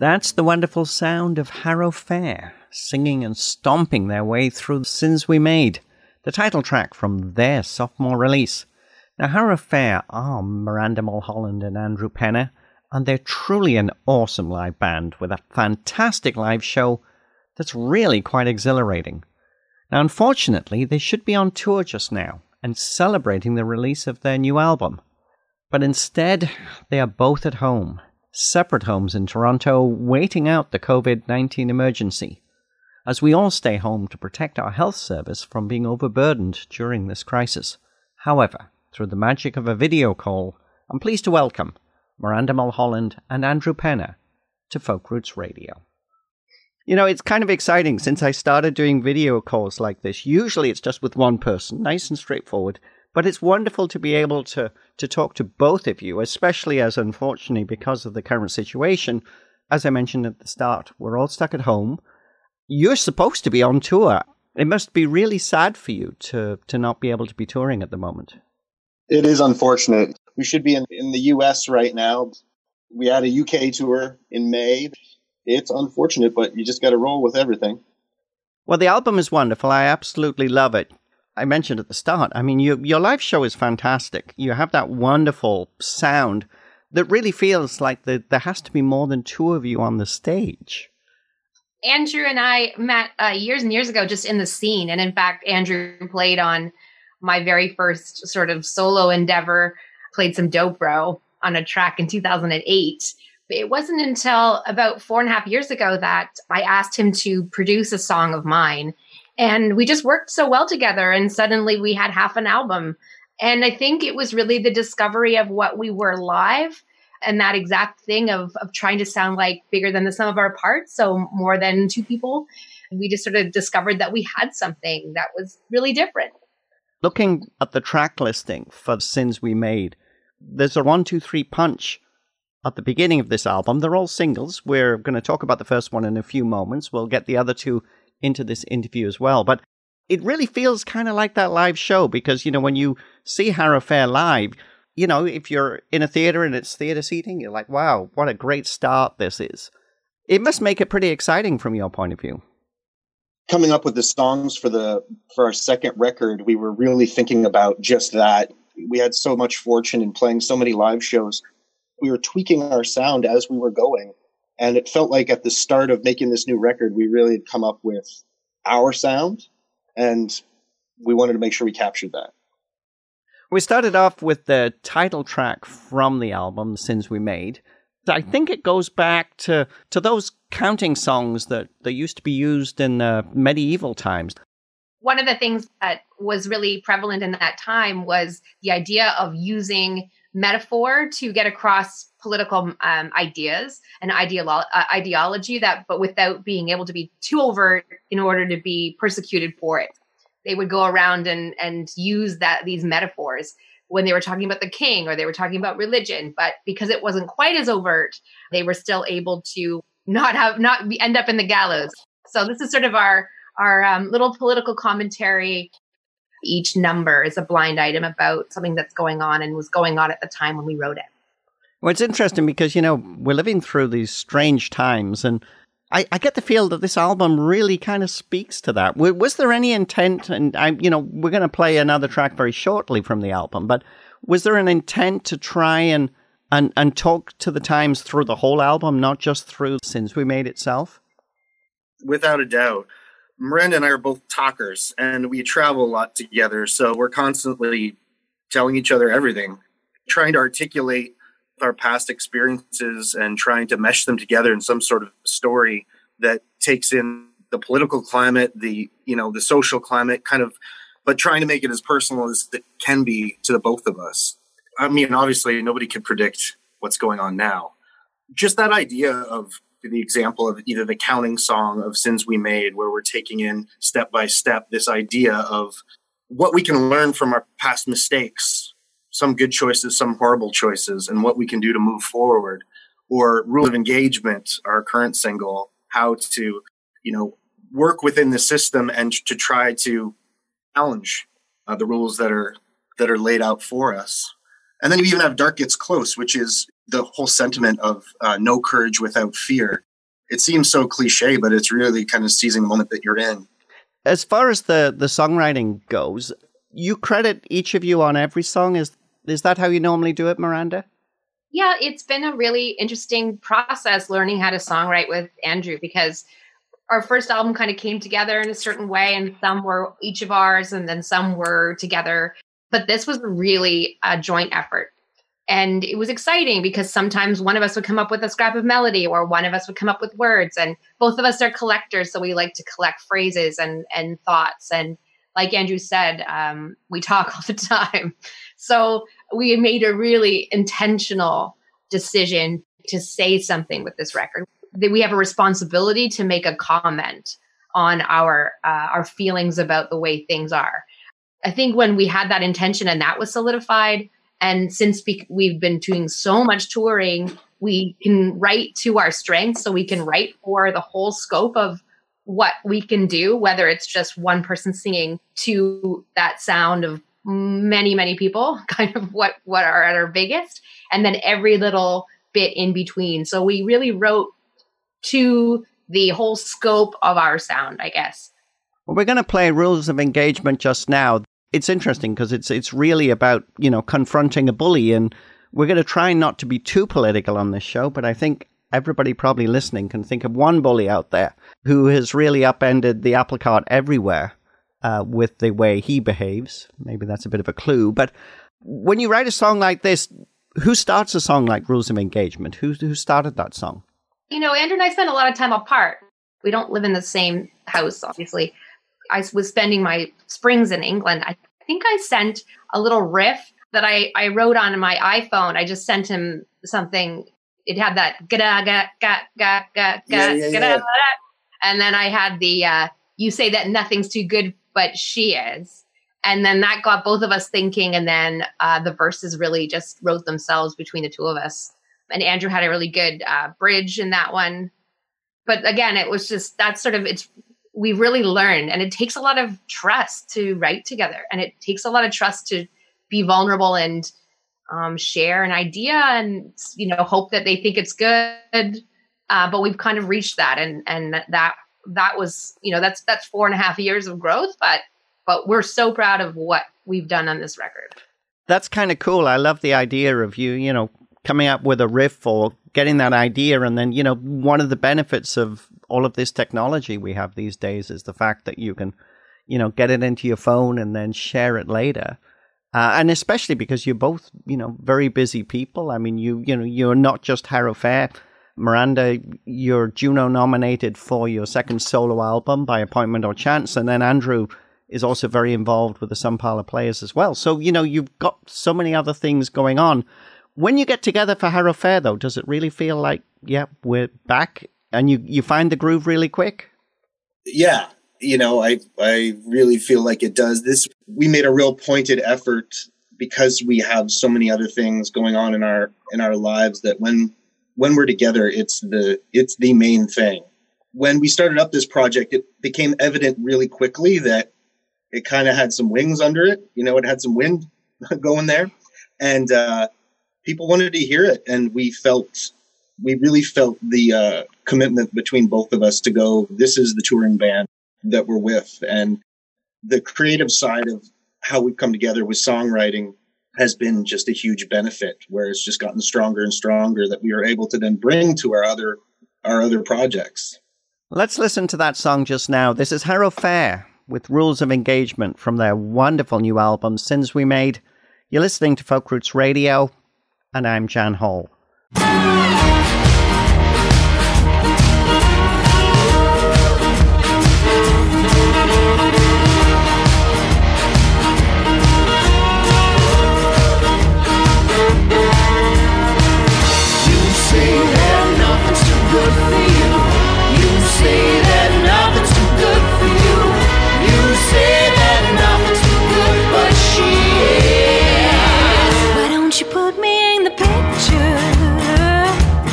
That's the wonderful sound of Harrow Fair, singing and stomping their way through Sins We Made, the title track from their sophomore release. Now, Harrow Fair are Miranda Mulholland and Andrew Penner, and they're truly an awesome live band with a fantastic live show that's really quite exhilarating. Now, unfortunately, they should be on tour just now and celebrating the release of their new album. But instead, they are both at home, separate homes in Toronto, waiting out the COVID-19 emergency, as we all stay home to protect our health service from being overburdened during this crisis. However, through the magic of a video call, I'm pleased to welcome Miranda Mulholland and Andrew Penner to Folk Roots Radio. You know, it's kind of exciting since I started doing video calls like this. Usually it's just with one person, nice and straightforward. But it's wonderful to be able to talk to both of you, especially as, unfortunately, because of the current situation, as I mentioned at the start, we're all stuck at home. You're supposed to be on tour. It must be really sad for you to not be able to be touring at the moment. It is unfortunate. We should be in the U.S. right now. We had a U.K. tour in May. It's unfortunate, but you just got to roll with everything. Well, the album is wonderful. I absolutely love it. I mentioned at the start, I mean, your live show is fantastic. You have that wonderful sound that really feels like there has to be more than two of you on the stage. Andrew and I met years and years ago just in the scene. And in fact, Andrew played on my very first sort of solo endeavor, played some dobro on a track in 2008. It wasn't until about 4.5 years ago that I asked him to produce a song of mine. And we just worked so well together, and suddenly we had half an album. And I think it was really the discovery of what we were live, and that exact thing of trying to sound like bigger than the sum of our parts, so more than two people. We just sort of discovered that we had something that was really different. Looking at the track listing for Sins We Made, there's a 1, 2, 3 punch at the beginning of this album. They're all singles. We're going to talk about the first one in a few moments. We'll get the other two into this interview as well. But it really feels kind of like that live show because, you know, when you see Harrow Fair live, you know, if you're in a theater and it's theater seating, you're like, wow, what a great start this is. It must make it pretty exciting from your point of view. Coming up with the songs for our second record, we were really thinking about just that. We had so much fortune in playing so many live shows. We were tweaking our sound as we were going. And it felt like at the start of making this new record, we really had come up with our sound, and we wanted to make sure we captured that. We started off with the title track from the album, Sins We Made. I think it goes back to those counting songs that used to be used in medieval times. One of the things that was really prevalent in that time was the idea of using metaphor to get across political ideas and ideology, but without being able to be too overt in order to be persecuted for it. They would go around and use these metaphors when they were talking about the king or they were talking about religion, but because it wasn't quite as overt, they were still able to end up in the gallows. So this is sort of our little political commentary. Each number is a blind item about something that's going on and was going on at the time when we wrote it. Well, it's interesting because, you know, we're living through these strange times, and I get the feel that this album really kind of speaks to that. Was there any intent, and we're going to play another track very shortly from the album, but was there an intent to try and talk to the times through the whole album, not just through Sins We Made itself? Without a doubt. Miranda and I are both talkers, and we travel a lot together, so we're constantly telling each other everything, trying to articulate our past experiences and trying to mesh them together in some sort of story that takes in the political climate, the social climate, but trying to make it as personal as it can be to the both of us. I mean, obviously, nobody can predict what's going on now. Just that idea of the example of either the counting song of Sins We Made, where we're taking in step by step this idea of what we can learn from our past mistakes, some good choices, some horrible choices, and what we can do to move forward. Or Rule of Engagement, our current single, how to, work within the system and to try to challenge the rules that are laid out for us. And then you even have Dark Gets Close, which is the whole sentiment of no courage without fear. It seems so cliche, but it's really kind of seizing the moment that you're in. As far as the songwriting goes, you credit each of you on every song. Is that how you normally do it, Miranda? Yeah, it's been a really interesting process learning how to songwrite with Andrew, because our first album kind of came together in a certain way, and some were each of ours and then some were together. But this was really a joint effort. And it was exciting because sometimes one of us would come up with a scrap of melody or one of us would come up with words, and both of us are collectors. So we like to collect phrases and thoughts. And like Andrew said, we talk all the time. So we made a really intentional decision to say something with this record. That we have a responsibility to make a comment on our feelings about the way things are. I think when we had that intention and that was solidified, and since we've been doing so much touring, we can write to our strengths. So we can write for the whole scope of what we can do, whether it's just one person singing to that sound of many, many people, kind of what are at our biggest, and then every little bit in between. So we really wrote to the whole scope of our sound, I guess. Well, we're going to play Rules of Engagement just now. It's interesting because it's really about, confronting a bully, and we're going to try not to be too political on this show, but I think everybody probably listening can think of one bully out there who has really upended the apple cart everywhere with the way he behaves. Maybe that's a bit of a clue. But when you write a song like this, who starts a song like Rules of Engagement? Who started that song? Andrew and I spend a lot of time apart. We don't live in the same house, obviously. I was spending my springs in England. I think I sent a little riff that I wrote on my iPhone. I just sent him something. It had that ga-da-ga-ga-ga-ga-ga-ga-da-da. And then I had the you say that nothing's too good, but she is. And then that got both of us thinking. And then the verses really just wrote themselves between the two of us. And Andrew had a really good bridge in that one. But again, it was just that sort of, we really learned, and it takes a lot of trust to write together. And it takes a lot of trust to be vulnerable and share an idea and, hope that they think it's good. But we've kind of reached that. And that was, that's 4.5 years of growth, but we're so proud of what we've done on this record. That's kind of cool. I love the idea of you, coming up with a riff or getting that idea. And then, one of the benefits of all of this technology we have these days is the fact that you can, get it into your phone and then share it later. And especially because you're both, very busy people. I mean, you're not just Harrow Fair. Miranda, you're Juno nominated for your second solo album, By Appointment or Chance. And then Andrew is also very involved with the Sunparlour Players as well. So, you've got so many other things going on. When you get together for Harrow Fair, though, does it really feel like, yeah, we're back, and you find the groove really quick? Yeah, I really feel like it does. We made a real pointed effort because we have so many other things going on in our lives that when we're together, it's the main thing. When we started up this project, it became evident really quickly that it kind of had some wings under it. It had some wind going there, and people wanted to hear it, and we really felt the commitment between both of us to go, this is the touring band that we're with. And the creative side of how we've come together with songwriting has been just a huge benefit, where it's just gotten stronger and stronger that we are able to then bring to our other projects. Let's listen to that song just now. This is Harrow Fair with Rules of Engagement from their wonderful new album, Sins We Made. You're listening to Folk Roots Radio, and I'm Jan Hall. Why don't you put me in the picture?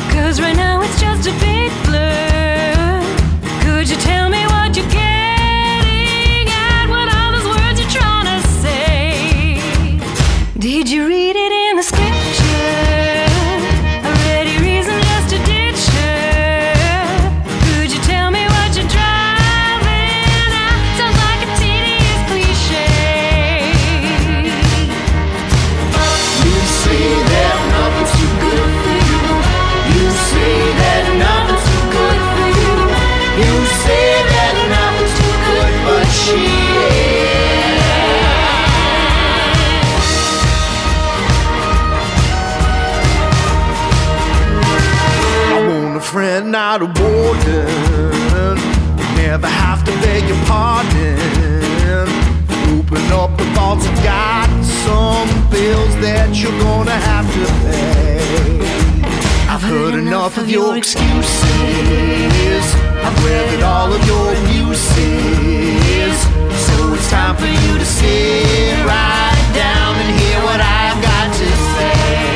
friend, not a warden. Never have to beg your pardon. Open up the vaults, I've got some bills that you're gonna have to pay. I've heard enough of your excuses. I've weathered all of your abuses. So it's time for you to sit right down and hear what I've got to say.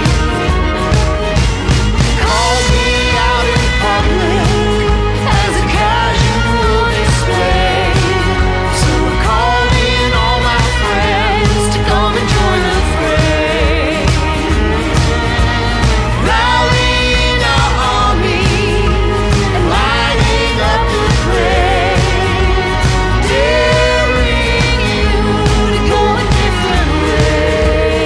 Call me out in public as a casual display. So I called in all my friends to come and join the fray. Rallying our army and lighting up the parade. Daring you to go a different way.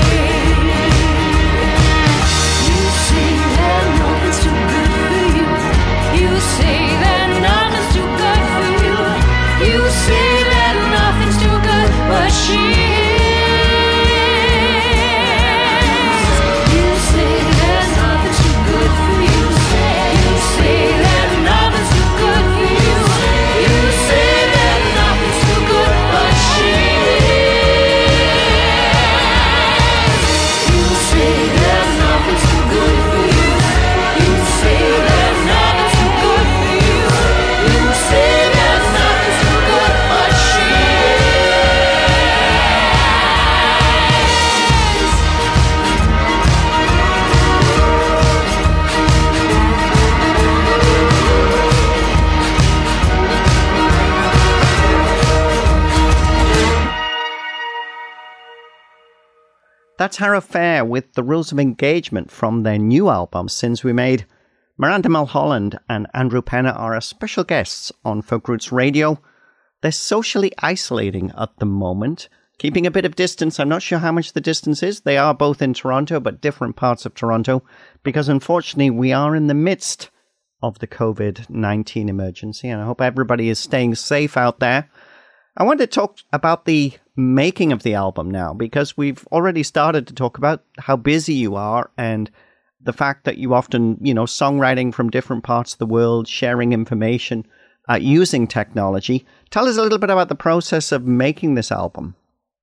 You say that nothing's too good for you. You say that nothing's too good for you. You say that nothing's too good, but she is. You say that nothing's too good for you. You say that nothing's too good for you. You say that nothing's too good, but she is. You say that nothing's too good for you. You say that nothing's too good for you. You say that nothing's too good, but she is. That's Harrow Fair with The Rules of Engagement from their new album, Sins We Made. Miranda Mulholland and Andrew Penner are our special guests on Folk Roots Radio. They're socially isolating at the moment, keeping a bit of distance. I'm not sure how much the distance is. They are both in Toronto, but different parts of Toronto, because unfortunately we are in the midst of the COVID-19 emergency, and I hope everybody is staying safe out there. I want to talk about the making of the album now, because we've already started to talk about how busy you are and the fact that you often, songwriting from different parts of the world, sharing information, using technology. Tell us a little bit about the process of making this album.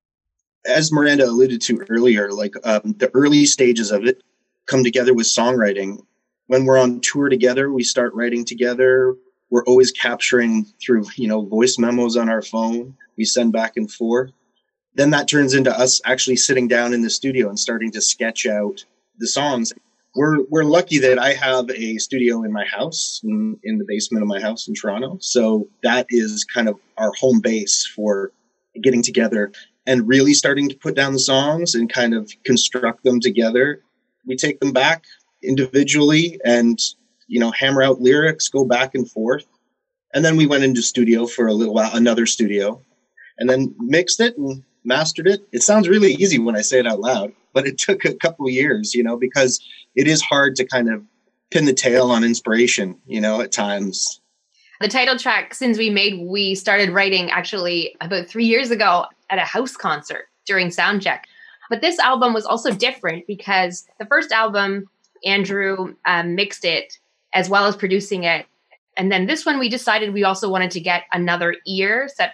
As Miranda alluded to earlier, the early stages of it come together with songwriting. When we're on tour together, we start writing together. We're always capturing through, voice memos on our phone. We send back and forth. Then that turns into us actually sitting down in the studio and starting to sketch out the songs. We're lucky that I have a studio in my house, in the basement of my house in Toronto. So that is kind of our home base for getting together and really starting to put down the songs and kind of construct them together. We take them back individually and, hammer out lyrics, go back and forth. And then we went into studio for a little while, another studio, and then mixed it and mastered it. It sounds really easy when I say it out loud, but it took a couple of years, because it is hard to kind of pin the tail on inspiration, at times. The title track, Sins We Made, we started writing actually about 3 years ago at a house concert during sound check. But this album was also different because the first album, Andrew mixed it as well as producing it. And then this one, we decided we also wanted to get another set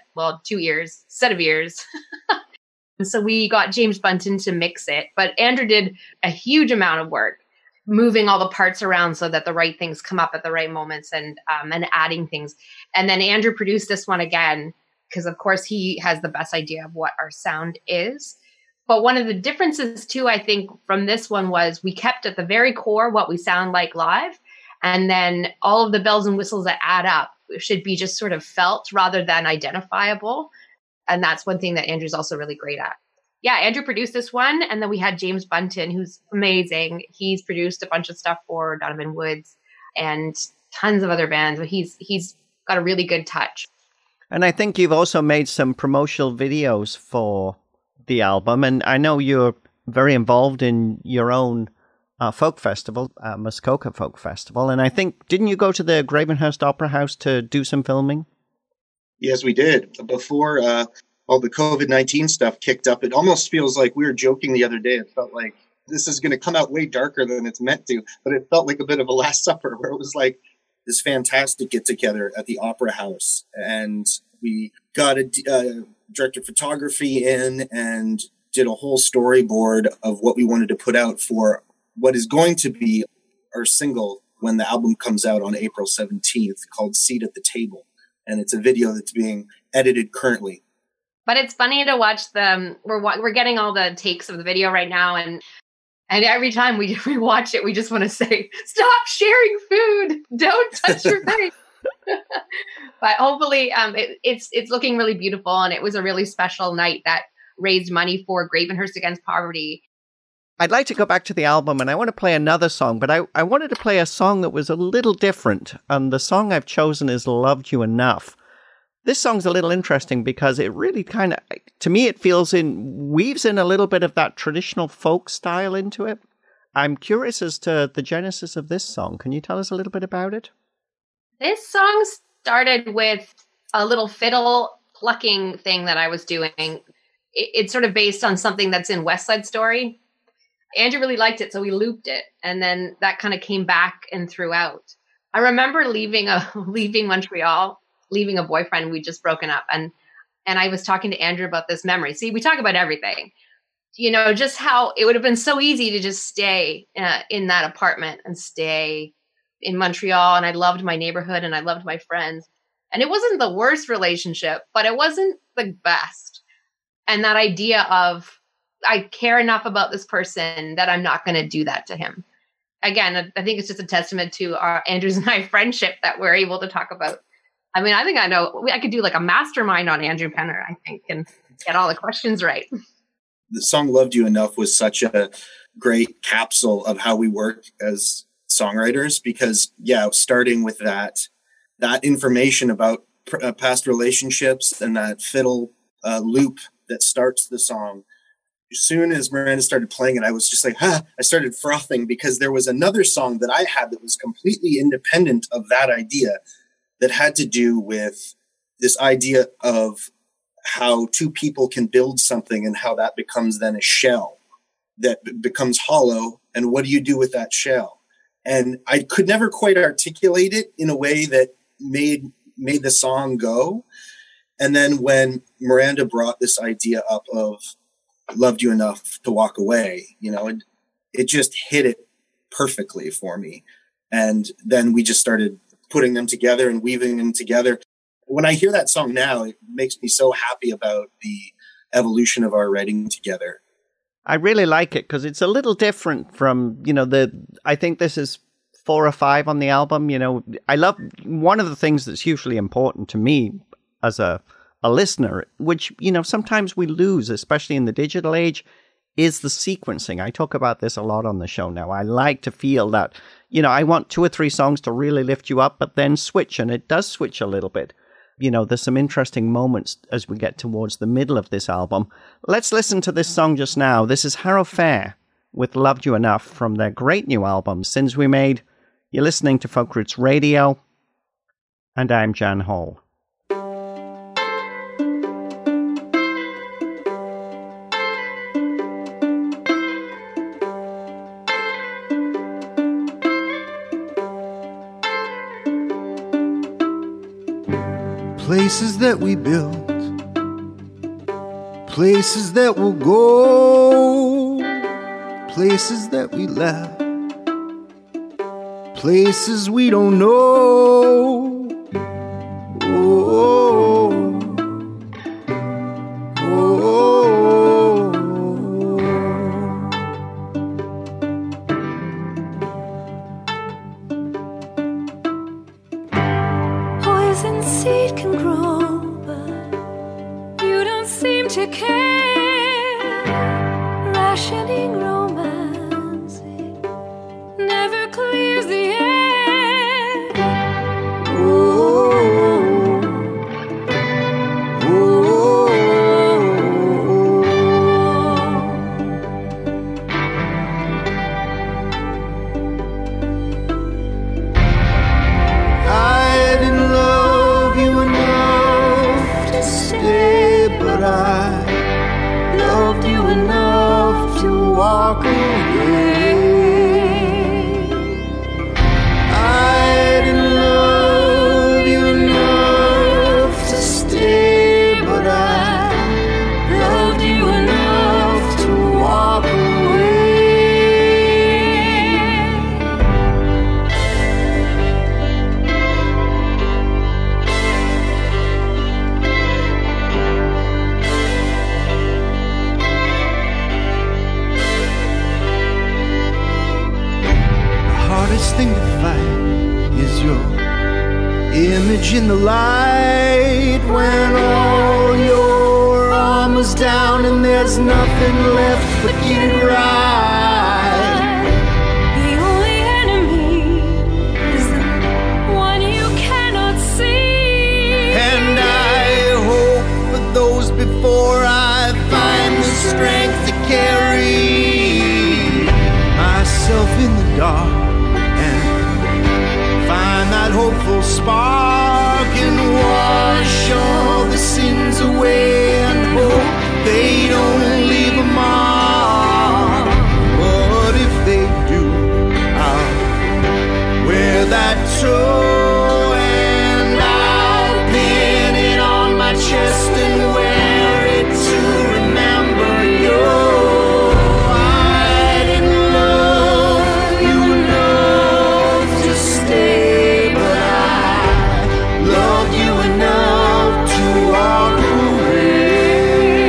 of ears. And so we got James Bunton to mix it. But Andrew did a huge amount of work, moving all the parts around so that the right things come up at the right moments and adding things. And then Andrew produced this one again, because of course he has the best idea of what our sound is. But one of the differences too, I think, from this one was we kept at the very core what we sound like live. And then all of the bells and whistles that add up should be just sort of felt rather than identifiable. And that's one thing that Andrew's also really great at. Yeah, Andrew produced this one. And then we had James Bunton, who's amazing. He's produced a bunch of stuff for Donovan Woods and tons of other bands. But he's got a really good touch. And I think you've also made some promotional videos for the album. And I know you're very involved in your own folk festival, Muskoka Folk Festival. And I think, didn't you go to the Gravenhurst Opera House to do some filming? Yes, we did. Before all the COVID-19 stuff kicked up, it almost feels like we were joking the other day. It felt like this is going to come out way darker than it's meant to, but it felt like a bit of a Last Supper where it was like this fantastic get together at the Opera House. And we got a director of photography in and did a whole storyboard of what we wanted to put out for what is going to be our single when the album comes out on April 17th, called Seat at the Table. And it's a video that's being edited currently. But it's funny to watch them. We're getting all the takes of the video right now, and every time we watch it, we just want to say, "Stop sharing food! Don't touch your face." But hopefully, it's looking really beautiful, and it was a really special night that raised money for Gravenhurst Against Poverty. I'd like to go back to the album, and I want to play another song, but I wanted to play a song that was a little different, and the song I've chosen is "Loved You Enough." This song's a little interesting because it really kind of, to me, it weaves in a little bit of that traditional folk style into it. I'm curious as to the genesis of this song. Can you tell us a little bit about it? This song started with a little fiddle plucking thing that I was doing. It's sort of based on something that's in West Side Story. Andrew really liked it, so we looped it. And then that kind of came back and throughout. I remember leaving Montreal, leaving a boyfriend. We'd just broken up. And I was talking to Andrew about this memory. See, we talk about everything. You know, just how it would have been so easy to just stay in that apartment and stay in Montreal. And I loved my neighborhood and I loved my friends. And it wasn't the worst relationship, but it wasn't the best. And that idea of, I care enough about this person that I'm not going to do that to him. Again, I think it's just a testament to our Andrew's and I friendship that we're able to talk about. I mean, I think I could do like a mastermind on Andrew Penner, I think, and get all the questions right. The song Loved You Enough was such a great capsule of how we work as songwriters, because, starting with that information about past relationships and that fiddle loop that starts the song. As soon as Miranda started playing it, I was just like, I started frothing, because there was another song that I had that was completely independent of that idea, that had to do with this idea of how two people can build something and how that becomes then a shell that becomes hollow. And what do you do with that shell? And I could never quite articulate it in a way that made the song go. And then when Miranda brought this idea up of loved you enough to walk away, it just hit it perfectly for me. And then we just started putting them together and weaving them together. When I hear that song now, it makes me so happy about the evolution of our writing together. I really like it because it's a little different from, I think this is 4 or 5 on the album. I love one of the things that's hugely important to me as a listener, which, sometimes we lose, especially in the digital age, is the sequencing. I talk about this a lot on the show now. I like to feel that, I want 2 or 3 songs to really lift you up, but then switch, and it does switch a little bit. There's some interesting moments as we get towards the middle of this album. Let's listen to this song just now. This is Harrow Fair with Loved You Enough from their great new album, Sins We Made. You're listening to Folk Roots Radio, and I'm Jan Hall. Places that we built, places that will go, places that we left, places we don't know. Poison seed can grow, but you don't seem to care. Rationing romance, it never clears the air. I didn't love you enough to stay, but I loved you enough to walk away. hardest thing to fight is your image in the light. When all your armor's down and there's nothing left but get it right. The only enemy is the one you cannot see. And I hope for those before I find the strength to carry myself in the dark and find that hopeful spark and wash all the sins away and hope they don't leave a mark. But if they do, I'll wear that toe and I'll pin it on my chest and wear it to remember you. I didn't love you enough to stay, but I loved you enough to walk away.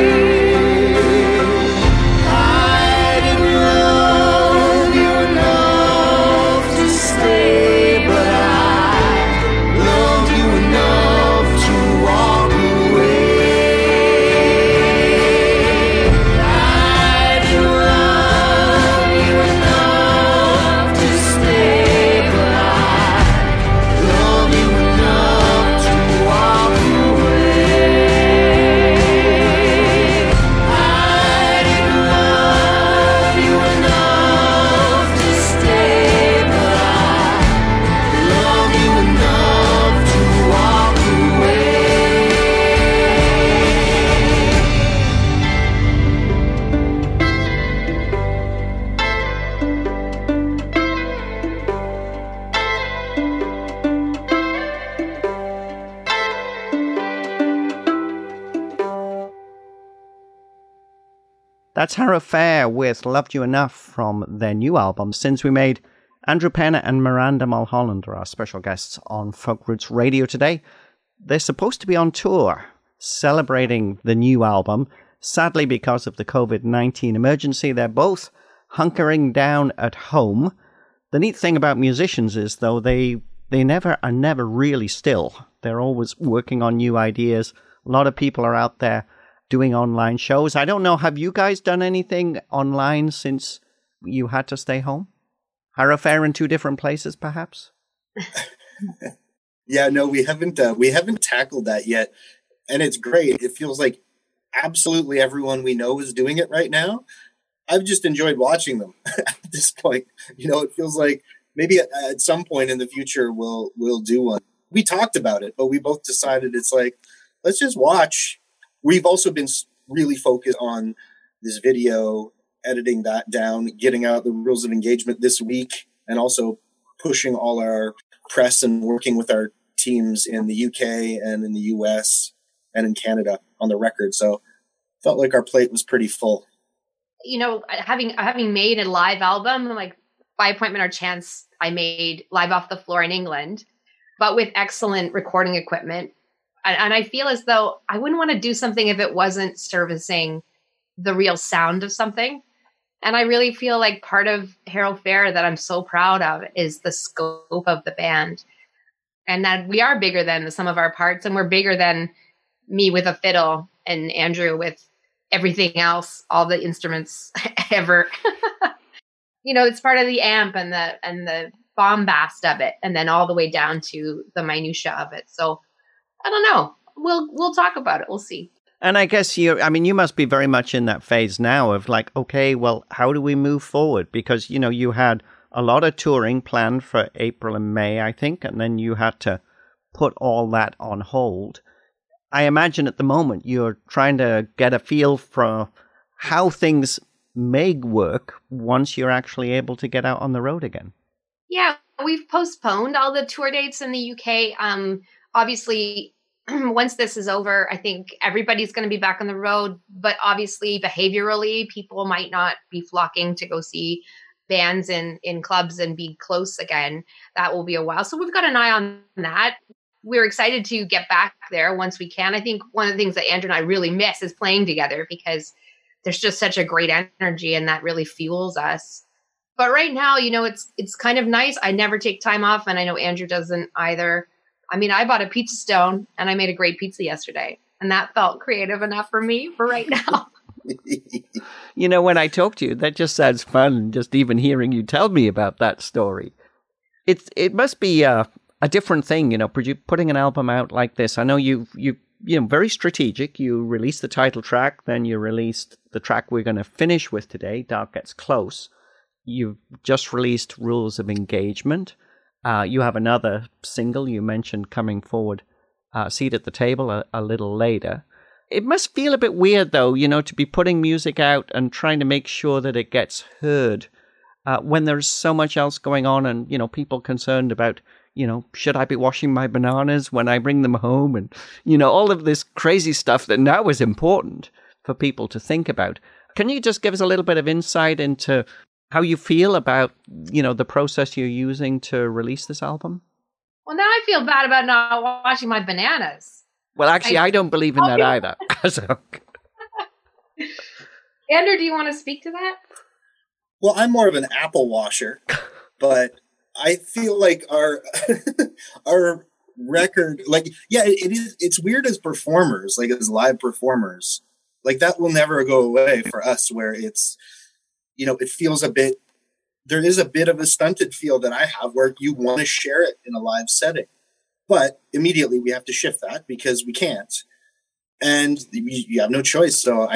I didn't love you enough to stay, but I loved you enough to walk away. I didn't love you enough to stay, but I love you enough to walk away. I didn't love you enough to stay, but I love you enough to walk away. That's Harrow Fair with Loved You Enough from their new album, Sins We Made. Andrew Penner and Miranda Mulholland are our special guests on Folk Roots Radio today. They're supposed to be on tour, celebrating the new album. Sadly, because of the COVID-19 emergency, they're both hunkering down at home. The neat thing about musicians is, though, they are never really still. They're always working on new ideas. A lot of people are out there doing online shows. I don't know, have you guys done anything online since you had to stay home? Harrow Fair in two different places, perhaps? Yeah, no, we haven't tackled that yet. And it's great. It feels like absolutely everyone we know is doing it right now. I've just enjoyed watching them at this point. You know, it feels like maybe at some point in the future we'll do one. We talked about it, but we both decided it's like, let's just watch. We've also been really focused on this video, editing that down, getting out the rules of engagement this week, and also pushing all our press and working with our teams in the UK and in the US and in Canada on the record. So felt like our plate was pretty full. You know, having made a live album, like by appointment or chance, I made Live Off the Floor in England, but with excellent recording equipment. And I feel as though I wouldn't want to do something if it wasn't servicing the real sound of something. And I really feel like part of Harrow Fair that I'm so proud of is the scope of the band. And that we are bigger than the sum of our parts, and we're bigger than me with a fiddle and Andrew with everything else, all the instruments ever. You know, it's part of the amp and the bombast of it, and then all the way down to the minutia of it. So I don't know. We'll talk about it. We'll see. And I guess you must be very much in that phase now of like, okay, well, how do we move forward? Because, you know, you had a lot of touring planned for April and May, I think, and then you had to put all that on hold. I imagine at the moment you're trying to get a feel for how things may work once you're actually able to get out on the road again. Yeah, we've postponed all the tour dates in the UK. Obviously, once this is over, I think everybody's going to be back on the road. But obviously, behaviorally, people might not be flocking to go see bands in clubs and be close again. That will be a while. So we've got an eye on that. We're excited to get back there once we can. I think one of the things that Andrew and I really miss is playing together, because there's just such a great energy and that really fuels us. But right now, it's kind of nice. I never take time off, and I know Andrew doesn't either. I mean, I bought a pizza stone, and I made a great pizza yesterday, and that felt creative enough for me for right now. When I talk to you, that just sounds fun, just even hearing you tell me about that story. It must be a different thing, putting an album out like this. I know you very strategic. You released the title track, then you released the track we're going to finish with today, Dark Gets Close. You've just released Rules of Engagement. You have another single you mentioned coming forward, Seat at the Table, a little later. It must feel a bit weird, though, to be putting music out and trying to make sure that it gets heard when there's so much else going on and, people concerned about, should I be washing my bananas when I bring them home? And, all of this crazy stuff that now is important for people to think about. Can you just give us a little bit of insight into how you feel about, the process you're using to release this album? Well, now I feel bad about not washing my bananas. Well, actually, I don't believe in that either. So. Andrew, do you want to speak to that? Well, I'm more of an apple washer, but I feel like our our record, it's weird as performers, like as live performers, like that will never go away for us, where it's, it feels there is a bit of a stunted feel that I have where you want to share it in a live setting. But immediately we have to shift that because we can't, and you have no choice. So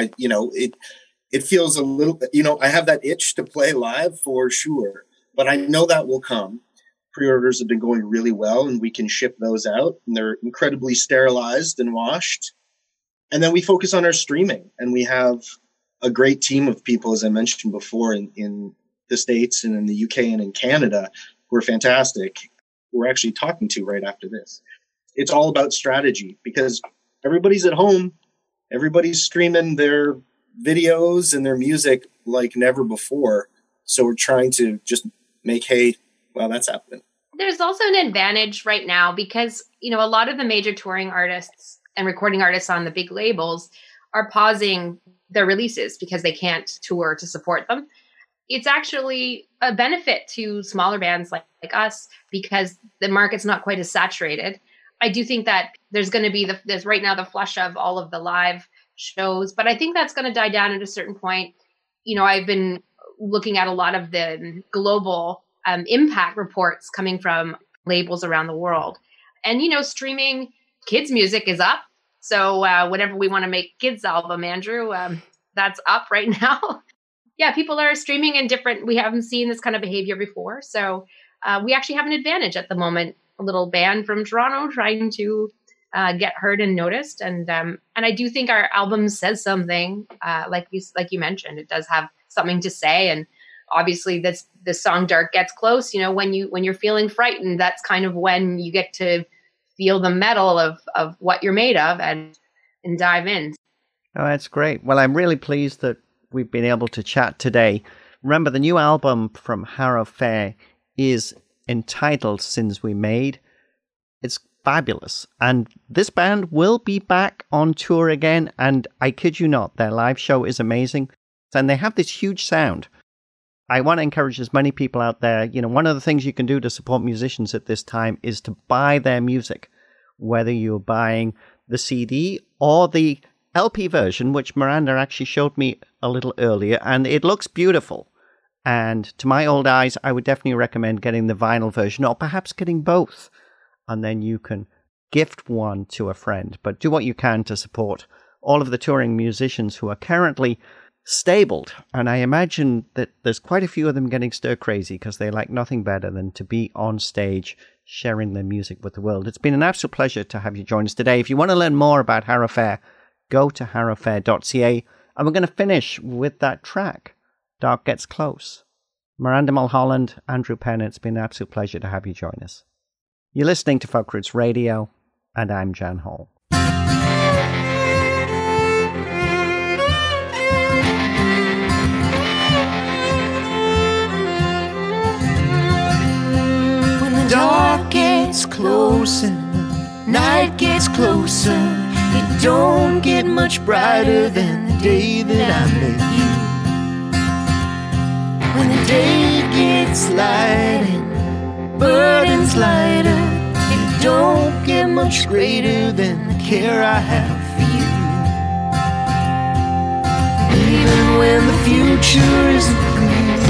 it feels a little, I have that itch to play live for sure, but I know that will come. Pre-orders have been going really well, and we can ship those out, and they're incredibly sterilized and washed. And then we focus on our streaming, and we have a great team of people, as I mentioned before, in the States and in the UK and in Canada, who are fantastic. We're actually talking to right after this. It's all about strategy because everybody's at home. Everybody's streaming their videos and their music like never before. So we're trying to just make hay while that's happening. There's also an advantage right now because, a lot of the major touring artists and recording artists on the big labels are pausing their releases because they can't tour to support them. It's actually a benefit to smaller bands like us because the market's not quite as saturated. I do think that there's going to be there's right now the flush of all of the live shows, but I think that's going to die down at a certain point. I've been looking at a lot of the global impact reports coming from labels around the world. And, streaming kids music is up. So whenever we want to make kids album, Andrew, that's up right now. Yeah, people are streaming in different, we haven't seen this kind of behavior before. So we actually have an advantage at the moment, a little band from Toronto trying to get heard and noticed. And I do think our album says something, like you mentioned, it does have something to say. And obviously this song Dark Gets Close, when you're feeling frightened, that's kind of when you get to feel the metal of what you're made of and dive in. Oh, that's great. Well, I'm really pleased that we've been able to chat today. Remember, the new album from Harrow Fair is entitled Sins We Made. It's fabulous. And this band will be back on tour again. And I kid you not, their live show is amazing. And they have this huge sound. I want to encourage as many people out there. One of the things you can do to support musicians at this time is to buy their music, whether you're buying the CD or the LP version, which Miranda actually showed me a little earlier, and it looks beautiful. And to my old eyes, I would definitely recommend getting the vinyl version or perhaps getting both. And then you can gift one to a friend. But do what you can to support all of the touring musicians who are currently stabled. And I imagine that there's quite a few of them getting stir crazy because they like nothing better than to be on stage sharing their music with the world. It's been an absolute pleasure to have you join us today. If you want to learn more about Harrow Fair, go to harrowfair.ca. And we're going to finish with that track, Dark Gets Close. Miranda Mulholland, Andrew Penn, it's been an absolute pleasure to have you join us. You're listening to Folk Roots Radio, and I'm Jan Hall. When the dark gets closer, night gets closer, it don't get much brighter than the day that I met you. When the day gets light and burdens lighter, it don't get much greater than the care I have for you. Even when the future isn't clear,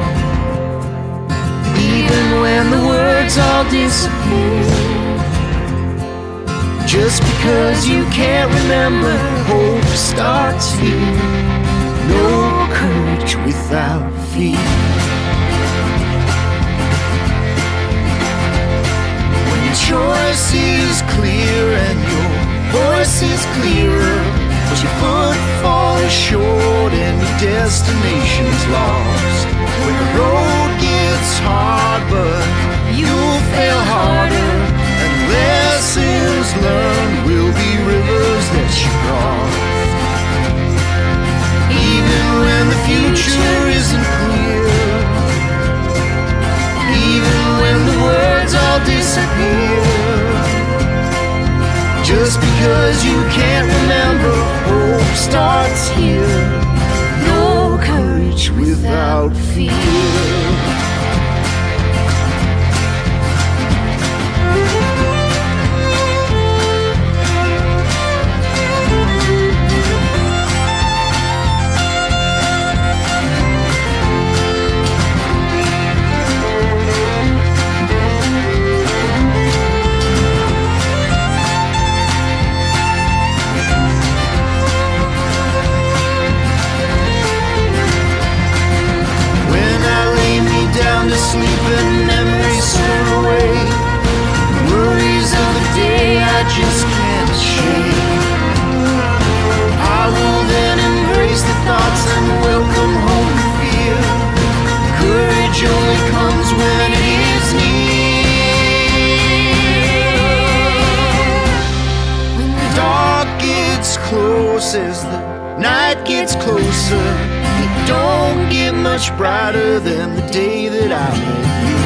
even when the words all disappear, just because you can't remember, hope starts here. No courage without fear. When your choice is clear and your voice is clearer, but your footfall is short and your destination's lost. When the road gets hard, but you'll fail harder, and lessons learned will be rivers that you cross. Even when the future isn't clear, even when the words all disappear, just because you can't remember, hope starts here. No courage without fear. Down to sleep and memories slip away. Worries of the day I just can't shake. I will then embrace the thoughts and welcome home the fear. Courage only comes when it is near. When the dark gets close as the night gets closer, it don't get much brighter than the day that I met you.